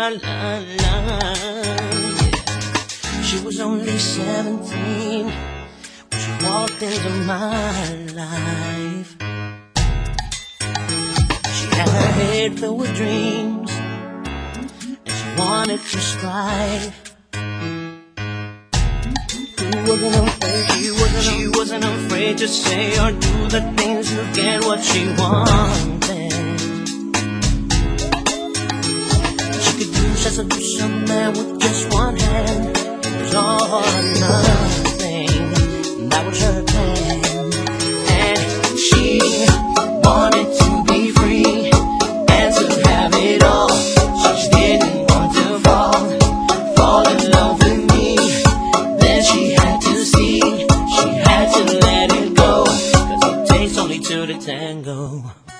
la la. She was only 17 when she walked into my life. She had her head filled with dreams, and she wanted to strive. She wasn't afraid to say or do the things to get what she wanted. She could use a seduction man with just one hand. It was all or nothing. That was her plan. And she wanted to be free and to have it all. She just didn't want to fall in love with me. Then she had to see, she had to let it go, 'cause it takes only two to tango.